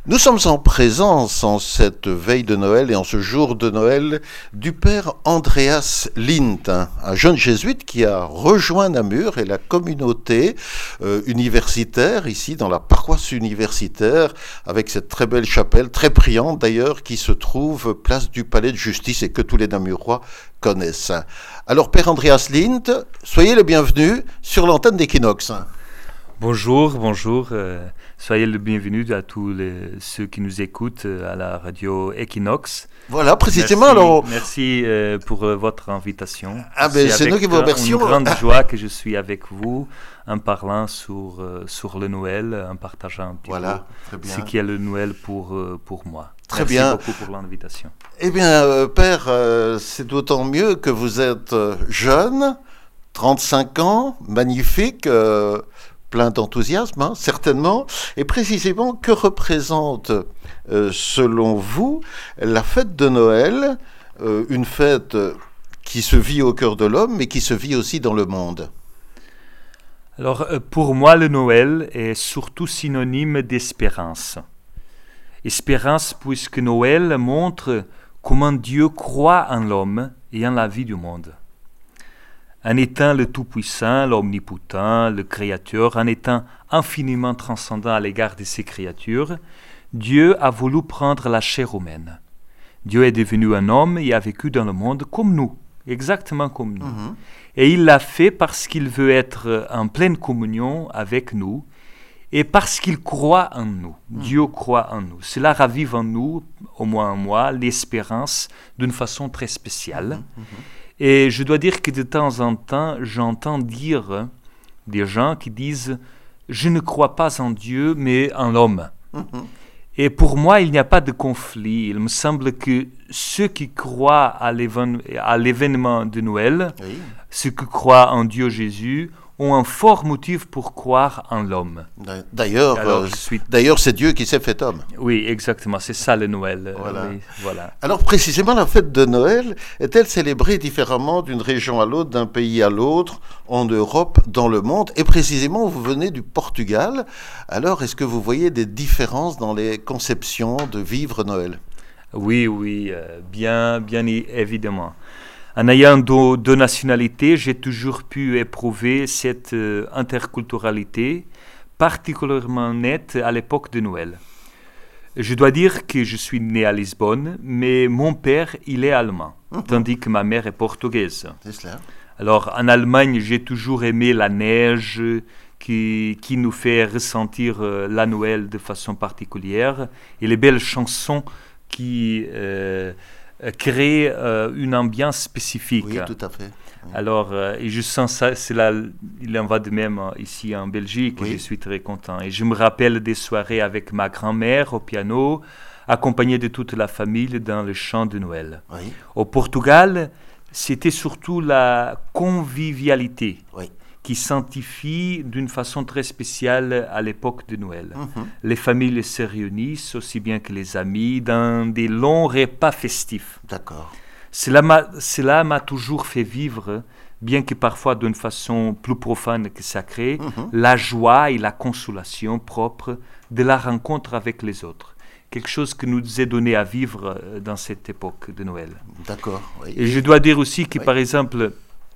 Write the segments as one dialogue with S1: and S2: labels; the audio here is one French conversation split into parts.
S1: Nous sommes en présence, en cette veille de Noël et en ce jour de Noël, du père Andreas Lindt, un jeune jésuite qui a rejoint Namur et la communauté universitaire, ici dans la paroisse universitaire, avec cette très belle chapelle, très brillante d'ailleurs, qui se trouve place du Palais de Justice et que tous les Namurois connaissent. Alors père Andreas Lindt, soyez le bienvenu sur l'antenne d'Equinox.
S2: Bonjour. Soyez le bienvenu à tous ceux qui nous écoutent à la radio Equinox.
S1: Voilà, précisément.
S2: Merci pour votre invitation.
S1: C'est nous qui vous remercions.
S2: C'est une grande joie que je suis avec vous en parlant sur le Noël, en partageant un petit peu ce qu'est le Noël pour moi. Merci beaucoup pour l'invitation.
S1: Eh bien, Père, c'est d'autant mieux que vous êtes jeune, 35 ans, magnifique, plein d'enthousiasme, certainement. Et précisément, que représente, selon vous, la fête de Noël, une fête qui se vit au cœur de l'homme, mais qui se vit aussi dans le monde?
S2: Alors, pour moi, le Noël est surtout synonyme d'espérance. Espérance puisque Noël montre comment Dieu croit en l'homme et en la vie du monde. En étant le Tout-Puissant, l'Omnipotent, le Créateur, en étant infiniment transcendant à l'égard de ses créatures, Dieu a voulu prendre la chair humaine. Dieu est devenu un homme et a vécu dans le monde comme nous, exactement comme nous. Et il l'a fait parce qu'il veut être en pleine communion avec nous et parce qu'il croit en nous. Dieu croit en nous. Cela ravive en nous, au moins en moi, l'espérance d'une façon très spéciale. Et je dois dire que de temps en temps, j'entends dire des gens qui disent « Je ne crois pas en Dieu, mais en l'homme ». Et pour moi, il n'y a pas de conflit. Il me semble que ceux qui croient à l'événement de Noël, ceux qui croient en Dieu Jésus, ont un fort motif pour croire en l'homme.
S1: D'ailleurs, c'est Dieu qui s'est fait homme.
S2: Oui, exactement, c'est ça le Noël.
S1: Voilà. Alors précisément, la fête de Noël est-elle célébrée différemment d'une région à l'autre, d'un pays à l'autre, en Europe, dans le monde? Et précisément, vous venez du Portugal. Alors, est-ce que vous voyez des différences dans les conceptions de vivre Noël?
S2: Oui, bien évidemment. En ayant deux nationalités, j'ai toujours pu éprouver cette interculturalité particulièrement nette à l'époque de Noël. Je dois dire que je suis né à Lisbonne, mais mon père, il est allemand, tandis que ma mère est portugaise.
S1: C'est cela.
S2: Alors, en Allemagne, j'ai toujours aimé la neige qui nous fait ressentir la Noël de façon particulière et les belles chansons qui créer une ambiance spécifique.
S1: Oui, tout à fait. Oui.
S2: Alors, et je sens ça, il en va de même ici en Belgique, et je suis très content. Et je me rappelle des soirées avec ma grand-mère au piano, accompagnée de toute la famille dans le chant de Noël.
S1: Oui.
S2: Au Portugal, c'était surtout la convivialité. Qui sanctifie d'une façon très spéciale à l'époque de Noël. Les familles se réunissent, aussi bien que les amis, dans des longs repas festifs.
S1: D'accord.
S2: Cela m'a toujours fait vivre, bien que parfois d'une façon plus profane que sacrée, la joie et la consolation propre de la rencontre avec les autres. Quelque chose que nous est donné à vivre dans cette époque de Noël.
S1: D'accord. Oui.
S2: Et je dois dire aussi que, par exemple,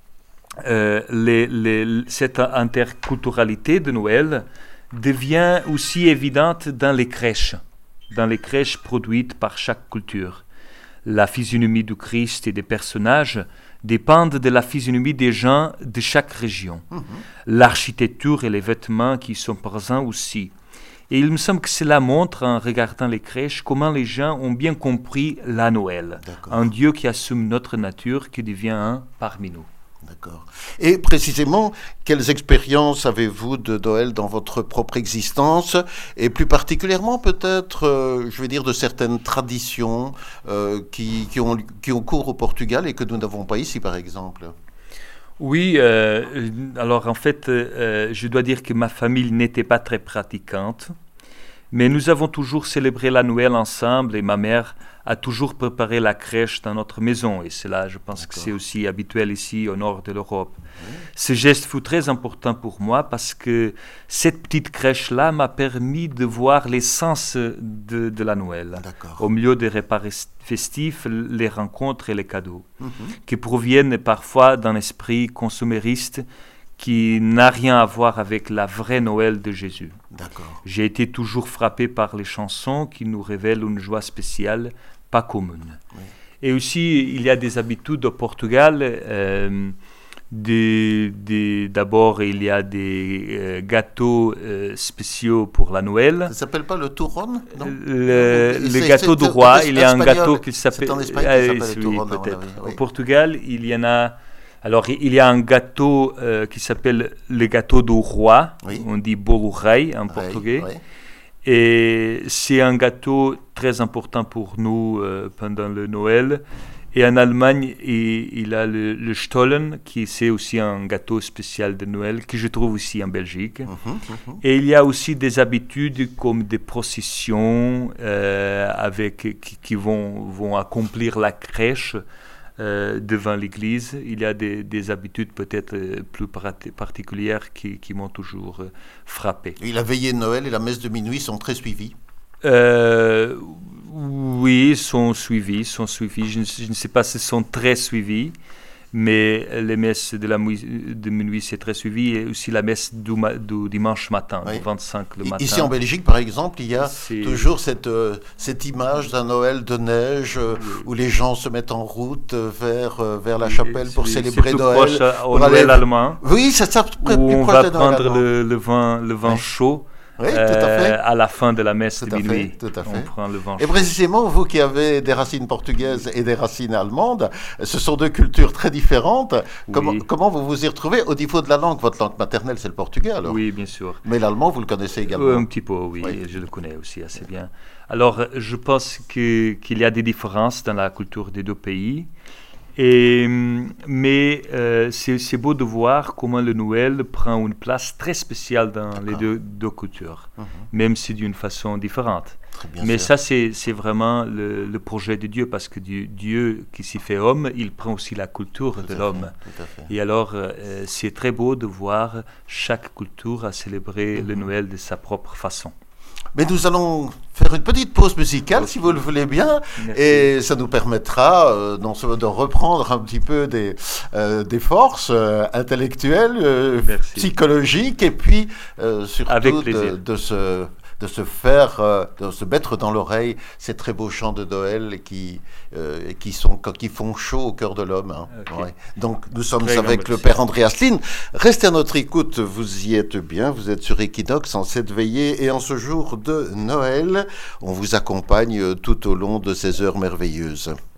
S2: cette interculturalité de Noël devient aussi évidente dans les crèches produites par chaque culture. La physionomie du Christ et des personnages dépendent de la physionomie des gens de chaque région. L'architecture et les vêtements qui sont présents aussi. Et il me semble que cela montre, en regardant les crèches, comment les gens ont bien compris la Noël. Un Dieu qui assume notre nature, qui devient un parmi nous.
S1: D'accord. Et précisément, quelles expériences avez-vous de Noël dans votre propre existence? Et plus particulièrement, peut-être, je vais dire, de certaines traditions qui ont cours au Portugal et que nous n'avons pas ici, par exemple?
S2: Oui, alors en fait, je dois dire que ma famille n'était pas très pratiquante. Mais nous avons toujours célébré la Noël ensemble et ma mère a toujours préparé la crèche dans notre maison. Et cela, je pense que c'est aussi habituel ici au nord de l'Europe. Ce geste fut très important pour moi parce que cette petite crèche-là m'a permis de voir l'essence de la Noël. Au milieu des repas festifs, les rencontres et les cadeaux, qui proviennent parfois d'un esprit consumériste qui n'a rien à voir avec la vraie Noël de Jésus. J'ai été toujours frappé par les chansons qui nous révèlent une joie spéciale, pas commune. Et aussi, il y a des habitudes au Portugal. D'abord, il y a des gâteaux spéciaux pour la Noël.
S1: Ça s'appelle pas le turrón, non?
S2: Le gâteau du roi. Il y a un gâteau qui s'appelle...
S1: C'est en Espagne qui s'appelle le turrón,
S2: peut-être.
S1: Oui.
S2: Au Portugal, il y en a... Alors, il y a un gâteau qui s'appelle le gâteau du roi. On dit bolo rei en portugais. Et c'est un gâteau très important pour nous pendant le Noël. Et en Allemagne, il a le Stollen, qui c'est aussi un gâteau spécial de Noël, que je trouve aussi en Belgique. Et il y a aussi des habitudes comme des processions qui vont accomplir la crèche devant l'église. Il y a des habitudes peut-être plus particulières qui m'ont toujours frappé.
S1: Et la veillée de Noël et la messe de minuit sont très suivies.
S2: Oui, sont suivis. Je ne sais pas si sont très suivis, mais les messes de minuit, c'est très suivi, et aussi la messe du dimanche matin, du 25 le matin.
S1: Ici en Belgique, par exemple, il y a toujours cette image d'un Noël de neige où les gens se mettent en route vers la chapelle pour célébrer Noël.
S2: C'est plus proche au Noël allemand.
S1: Oui, c'est ça,
S2: où on va prendre le vin chaud.
S1: Oui, tout à fait.
S2: À la fin de la messe de minuit,
S1: tout à fait.
S2: On prend le vin chaud.
S1: Et précisément, vous qui avez des racines portugaises et des racines allemandes, ce sont deux cultures très différentes. Comment vous vous y retrouvez au niveau de la langue? Votre langue maternelle, c'est le portugais, alors?
S2: Oui, bien sûr.
S1: Mais l'allemand, vous le connaissez également?
S2: Un petit peu, oui. Je le connais aussi assez bien. Alors, je pense qu'il y a des différences dans la culture des deux pays. Mais c'est beau de voir comment le Noël prend une place très spéciale dans les deux cultures, même si d'une façon différente. Mais ça, c'est vraiment le projet de Dieu, parce que Dieu qui s'y fait homme, il prend aussi la culture de l'homme. Et alors, c'est très beau de voir chaque culture à célébrer le Noël de sa propre façon.
S1: Mais nous allons faire une petite pause musicale, si vous le voulez bien. Merci. Et ça nous permettra de reprendre un petit peu des forces intellectuelles, psychologiques, et puis surtout de se mettre dans l'oreille ces très beaux chants de Noël qui font chaud au cœur de l'homme. Donc nous sommes avec le Père Andreas Lien. Restez à notre écoute, vous y êtes bien, vous êtes sur Equinox en cette veillée et en ce jour de Noël. On vous accompagne tout au long de ces heures merveilleuses.